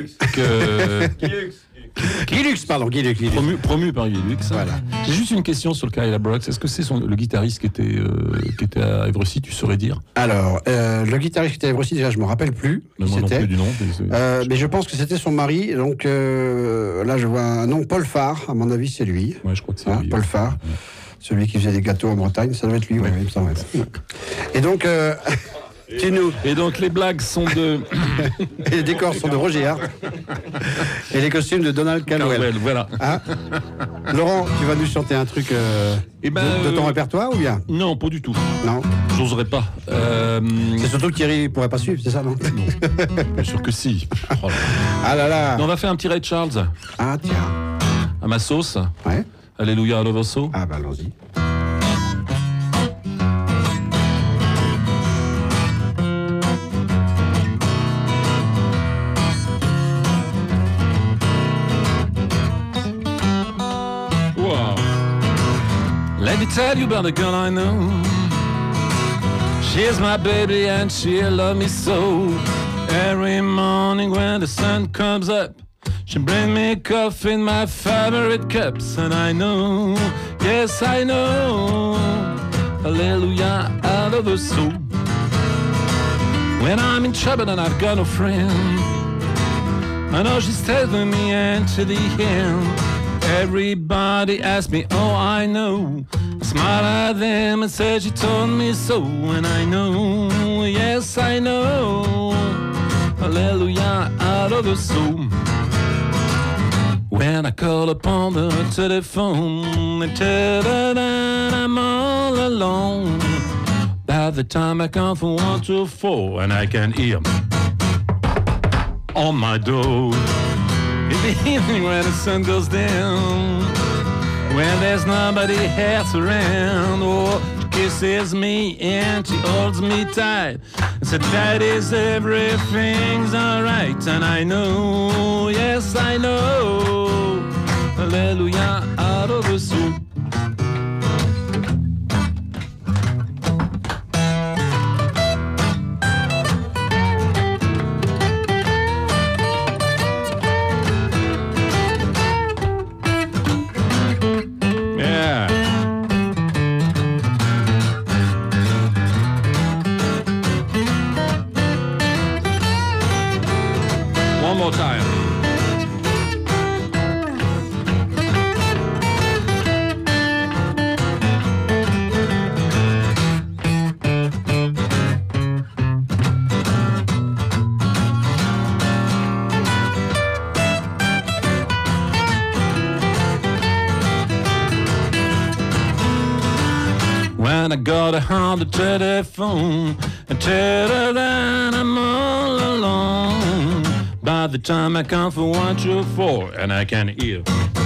Guy Lux. Promu par Guy Lux. Voilà. J'ai juste une question sur le Kyla Brooks. Est-ce que c'est le guitariste qui était à Évrecy, tu saurais dire? Alors, le guitariste qui était à Évrecy, déjà, je ne me rappelle plus qui moi non c'était. plus du nom. Mais je pense que c'était son mari. Donc là, je vois un nom, Paul Farr. À mon avis, c'est lui. Ouais, je crois que c'est lui. Paul Farr. Ouais. Celui qui faisait des gâteaux en Bretagne, ça doit être lui. Ouais. Il me semble. Et donc... Et donc les blagues sont de... Et les décors sont de Roger Hart. Et les costumes de Donald Caldwell. Voilà. Hein, Laurent, tu vas nous chanter un truc de ton répertoire ou bien? Non, pas du tout. Non. J'oserais pas. C'est surtout que Thierry pourrait pas suivre, c'est ça, non? Non. Bien sûr que si. Oh là. Ah là là. On va faire un petit Ray Charles. Ah tiens. À ma sauce. Ouais. Alléluia à l'overso. Ah bah allons-y. Let me tell you about a girl I know. She's my baby and she loves me so. Every morning when the sun comes up, she brings me coffee in my favorite cups. And I know, yes I know, hallelujah, I love her so. When I'm in trouble and I've got no friend, I know she stays with me until the end. Everybody asks me, oh I know. I smile at them and say she told me so. And I know, yes I know, hallelujah, out of the soul. When I call upon the telephone and tell her that I'm all alone, by the time I count from 1 to 4 and I can hear on my door. In the evening when the sun goes down, when there's nobody else around, oh, she kisses me and she holds me tight and said that is everything's alright. And I know, yes I know, hallelujah, out of the soup. I got her on the telephone and tell her that I'm all alone. By the time I count from 1 to 4 and I can hear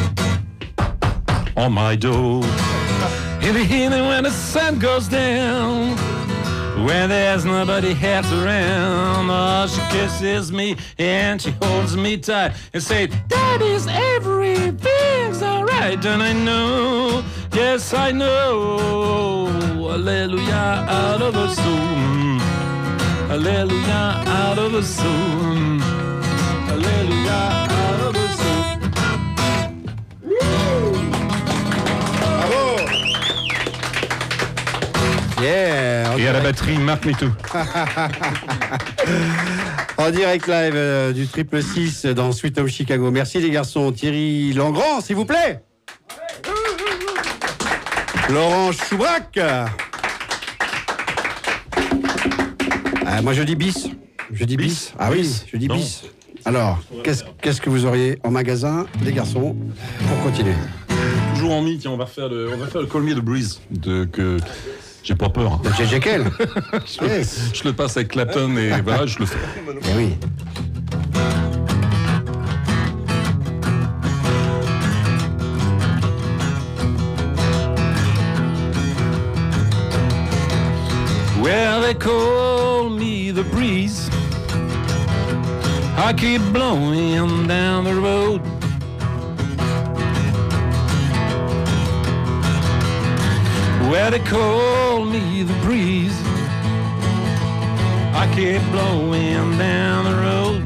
on my door. In the evening when the sun goes down, when there's nobody else around, oh, she kisses me and she holds me tight and says, that is everything's alright. And I know, yes I know, hallelujah, out of the soul, hallelujah, out of the soul, hallelujah, out of the soul. Bravo. Yeah. Et à la batterie, Marc Métou. En direct live du Triple 6 dans Sweet Home Chicago. Merci les garçons. Thierry Langrand, s'il vous plaît. Laurent Choubrac. Moi je dis bis. Je dis bis. Ah oui, je dis bis. Alors, qu'est-ce que vous auriez en magasin, les garçons, pour continuer? Toujours en mi, tiens, on va faire le Call Me the Breeze que j'ai pas peur. J.J. Cale. Yes. Je le passe avec Clapton et voilà, je le fais. Eh oui. Well, they call me the breeze. I keep blowing down the road. Well, they call me the breeze. I keep blowing down the road.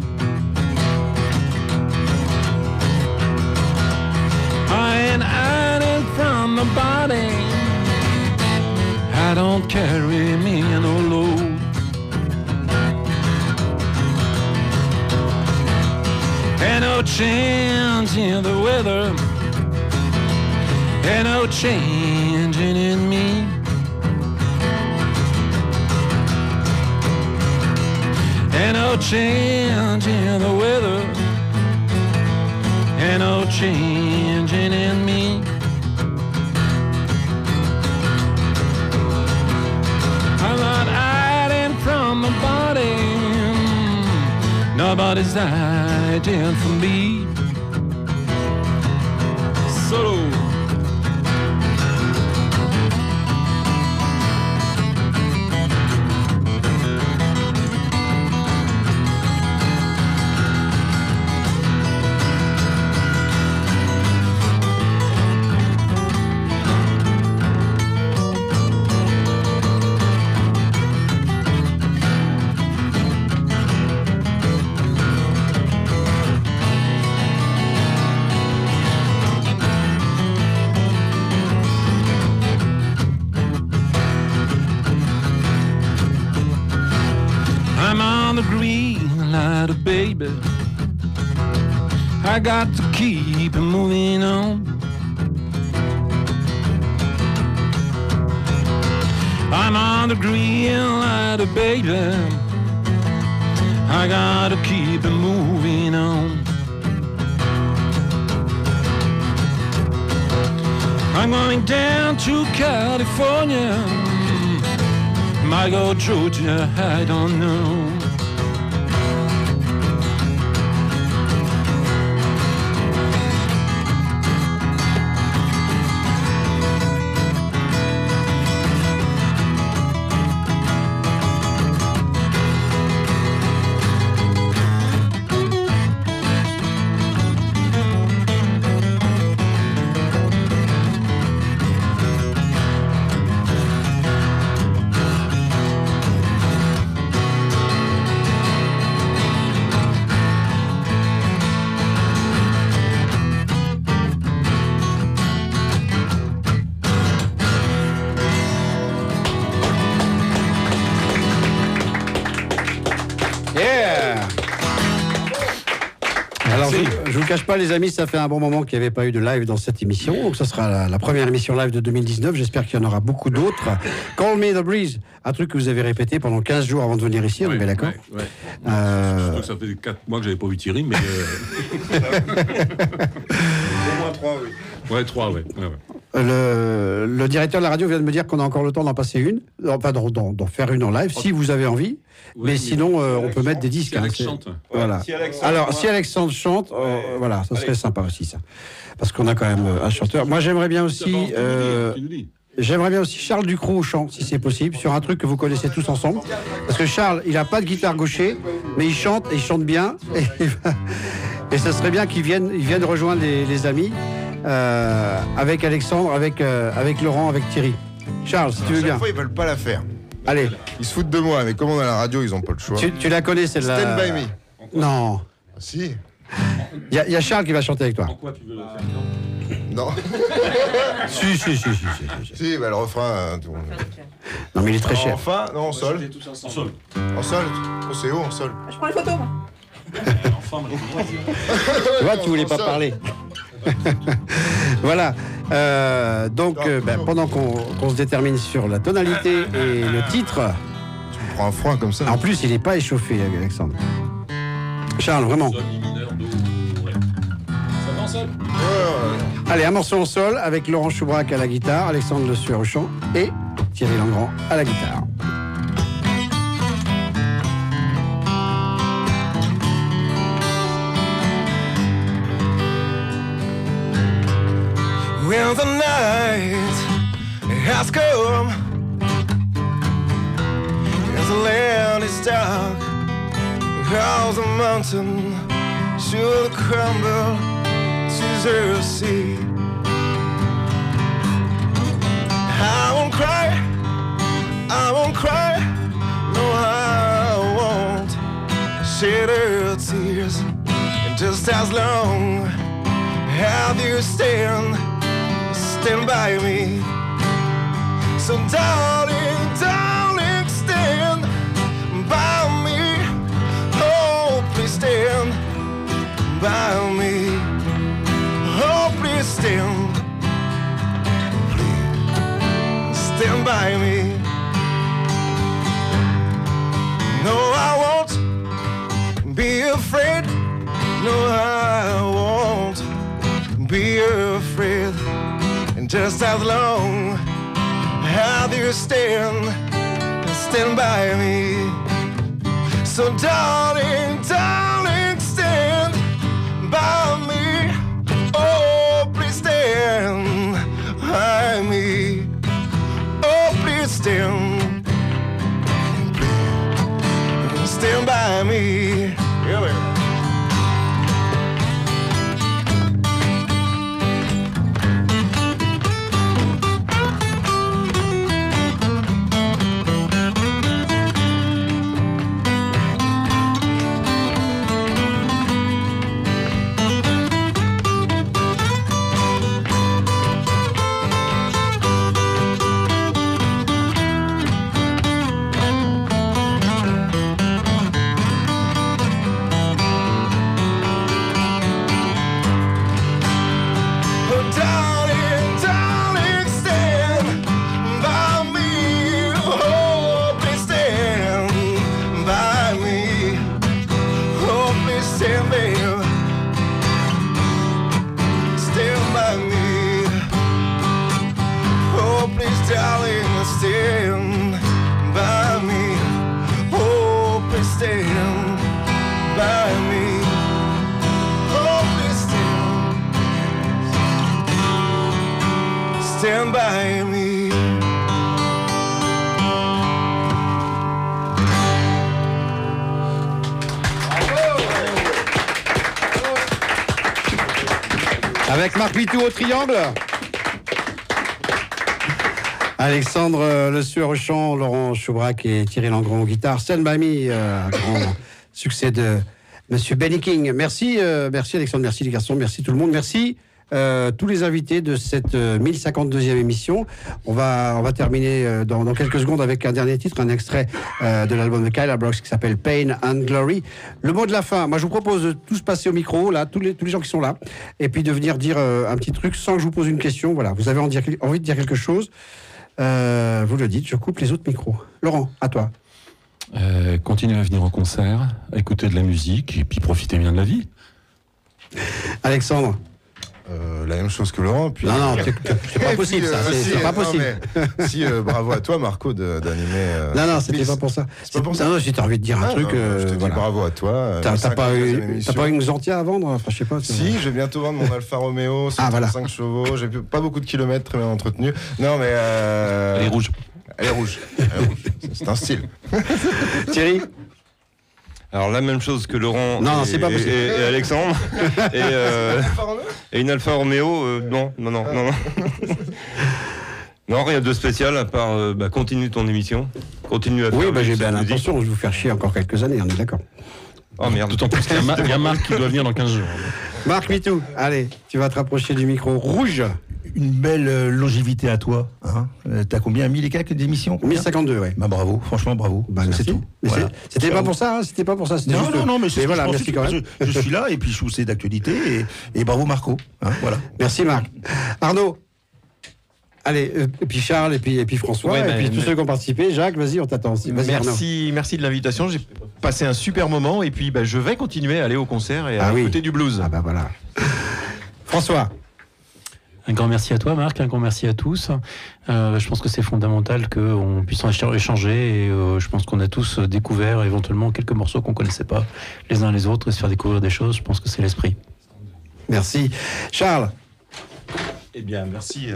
I ain't hiding from nobody. I don't carry me no load. Ain't no change in the weather. Ain't no changing in me. Ain't no change in the weather. Ain't no changing in me. I'm not hiding from nobody. Nobody's hiding from me. Solo. Baby, I got to keep moving on. I'm on the green light, baby. I gotta keep moving on. I'm going down to California. Might go Georgia, I don't know. Je vous cache pas, les amis, ça fait un bon moment qu'il n'y avait pas eu de live dans cette émission. Donc, ça sera la première émission live de 2019. J'espère qu'il y en aura beaucoup d'autres. Call Me the Breeze, un truc que vous avez répété pendant 15 jours avant de venir ici, on est bien d'accord? Surtout que ça fait 4 mois que j'avais pas vu Thierry, mais. Au moins 3, oui. Ouais, 3, ouais. Le directeur de la radio vient de me dire qu'on a encore le temps d'en passer une, enfin d'en faire une en live, si vous avez envie. Oui, mais sinon, on peut mettre des disques. Si Alex chante. Voilà. Si Alexandre chante, voilà, ça serait sympa aussi, ça. Parce qu'on a quand même un chanteur. Moi, j'aimerais bien aussi... J'aimerais bien aussi Charles Ducrot au chant, si c'est possible, sur un truc que vous connaissez tous ensemble. Parce que Charles, il n'a pas de guitare gaucher, mais il chante, et il chante bien. Et ça serait bien qu'il vienne rejoindre les amis, avec Alexandre, avec Laurent, avec Thierry. Charles, si tu veux bien. Chaque fois, ils veulent pas la faire. Allez. Ils se foutent de moi, mais comme on a la radio, ils n'ont pas le choix. Tu la connais, celle-là? Stand by me. Non. Ah, si. Il y a Charles qui va chanter avec toi. En quoi tu veux la faire? Non. Si. Si, bah le refrain. Non, mais il est très cher. Enfin, non, en sol. En sol. En sol. Oh, c'est haut, en sol. Je prends les photos, moi. Tu vois, tu voulais pas parler. Voilà. Donc, pendant qu'on se détermine sur la tonalité et le titre. Tu me prends un froid comme ça. En plus, il n'est pas échauffé, Alexandre. Charles, vraiment. Sol, mi mineur, do, ré. Ça va en sol? Allez, un morceau en sol avec Laurent Choubrac à la guitare, Alexandre Le Sueur au chant et Thierry Langrand à la guitare. When the night has come and the land is dark, how the mountain should crumble to the sea. I won't cry, no I won't shed a tears. And just as long as you stand by me. So darling, darling, stand by me. Oh, please stand by me. Oh, please stand. Please stand by me. No, I won't be afraid. No, I won't be afraid. And just as long as you stand by me. So darling, darling, stand by me. Oh, please stand by me. Oh, please stand. Please stand by me. Really? Stand by me. Avec Marc Vitou au triangle. Alexandre Le Sueur au chant, Laurent Choubrac et Thierry Langrand au guitare. Stand by me, grand succès de Monsieur Benny King. Merci, merci Alexandre, merci les garçons, merci tout le monde, merci. Tous les invités de cette 1052e émission. On va terminer dans quelques secondes avec un dernier titre, un extrait de l'album de Kyla Brooks qui s'appelle Pain and Glory. Le mot de la fin, moi je vous propose de tous passer au micro, là, tous les gens qui sont là, et puis de venir dire un petit truc sans que je vous pose une question. Voilà, vous avez envie de dire quelque chose, vous le dites, je coupe les autres micros. Laurent, à toi. Continuez à venir au concert, à écouter de la musique et puis profitez bien de la vie. Alexandre. La même chose que Laurent. Puis... Non, c'est pas possible ça. C'est pas possible. Si, bravo à toi, Marco, d'animer. Non, c'était pas pour ça. C'est pas pour ça. Non, si t'as envie de dire un truc. Je te dis bravo à toi. T'as pas une Xantia à vendre? Enfin, je sais pas. Si, je vais bientôt vendre mon Alfa Romeo, 135 chevaux. J'ai pas beaucoup de kilomètres, très bien entretenu. Non, mais. Elle est rouge. Elle est rouge. C'est un style. Thierry? Alors la même chose que Laurent et Alexandre et une Alfa Romeo, non. Non, rien de spécial à part continue ton émission, continue à faire. Oui, j'ai bien l'intention de vous faire chier encore quelques années, on est d'accord. Oh merde, d'autant plus qu'il y a Marc qui doit venir dans 15 jours. Marc Mitou, allez, tu vas te rapprocher du micro rouge. Une belle longévité à toi. Hein. T'as combien? 1000 et quelques d'émissions? 1052, ouais. Bah bravo, franchement bravo. Bah, c'est tout. Voilà. C'était pas pour ça, c'était pas pour ça. Non, mais c'est voilà, merci quand même. Je suis là et puis je trouve c'est d'actualité et bravo Marco. Hein, voilà. Merci Marc. Arnaud. Allez, et puis Charles, et puis François, Ouais, et puis tous ceux qui ont participé. Jacques, vas-y, on t'attend. Vas-y, Merci de l'invitation. J'ai passé un super moment et puis je vais continuer à aller au concert et à écouter du blues. Ah bah voilà. François. Un grand merci à toi, Marc, un grand merci à tous. Je pense que c'est fondamental qu'on puisse en échanger et je pense qu'on a tous découvert éventuellement quelques morceaux qu'on ne connaissait pas les uns les autres et se faire découvrir des choses. Je pense que c'est l'esprit. Merci. Charles. Eh bien, merci.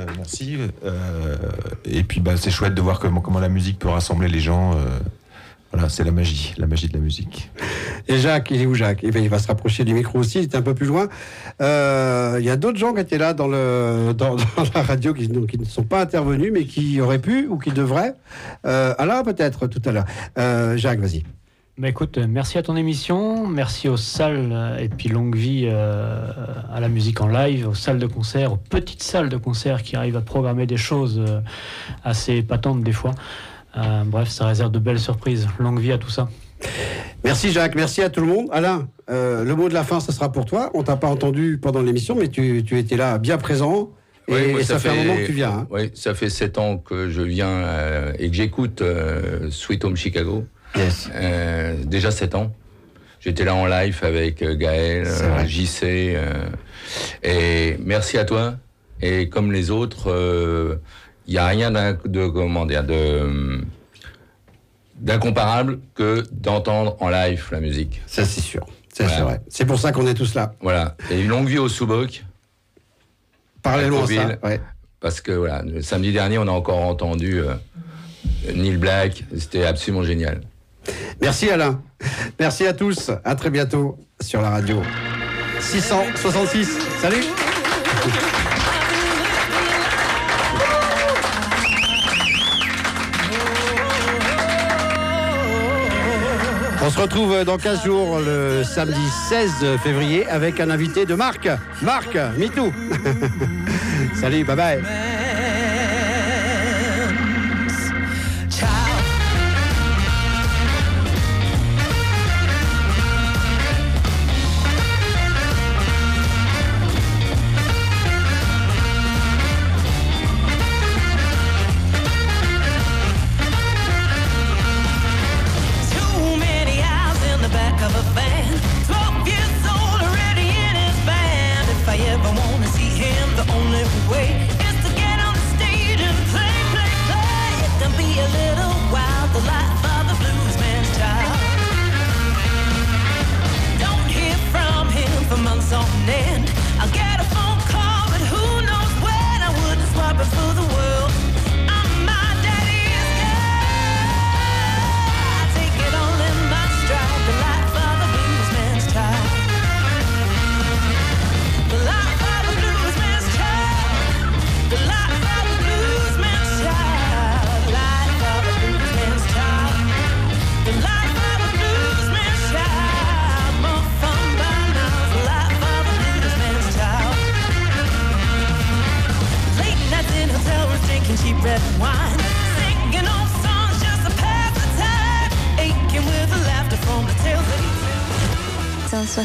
Et puis, c'est chouette de voir comment la musique peut rassembler les gens. Voilà, c'est la magie de la musique. Et Jacques, il est où Jacques? Eh bien, il va se rapprocher du micro aussi, il était un peu plus loin. Il y a d'autres gens qui étaient là dans la radio qui ne sont pas intervenus, mais qui auraient pu ou qui devraient. Alain, peut-être, tout à l'heure. Jacques, vas-y. Bah écoute, merci à ton émission, merci aux salles et puis longue vie à la musique en live, aux salles de concert, aux petites salles de concert qui arrivent à programmer des choses assez épatantes des fois. Bref, ça réserve de belles surprises. Longue vie à tout ça. Merci Jacques, merci à tout le monde. Alain, le mot de la fin, ce sera pour toi. On t'a pas entendu pendant l'émission, mais tu étais là bien présent. Et ça fait un moment que tu viens. Hein. Oui, ça fait 7 ans que je viens et que j'écoute Sweet Home Chicago. Yes. Déjà 7 ans. J'étais là en live avec Gaël, JC. Et merci à toi. Et comme les autres, il n'y a rien d'incomparable que d'entendre en live la musique. Ça, c'est sûr. C'est vrai. C'est pour ça qu'on est tous là. Voilà. Et une longue vie au Sous-Boc. Parlez-nous de ça. Ouais. Parce que voilà, le samedi dernier, on a encore entendu Neil Black. C'était absolument génial. Merci Alain. Merci à tous. À très bientôt sur la radio. 666. Salut. On se retrouve dans 15 jours, le samedi 16 février, avec un invité de Marc. Marc, MeToo. Salut, bye bye.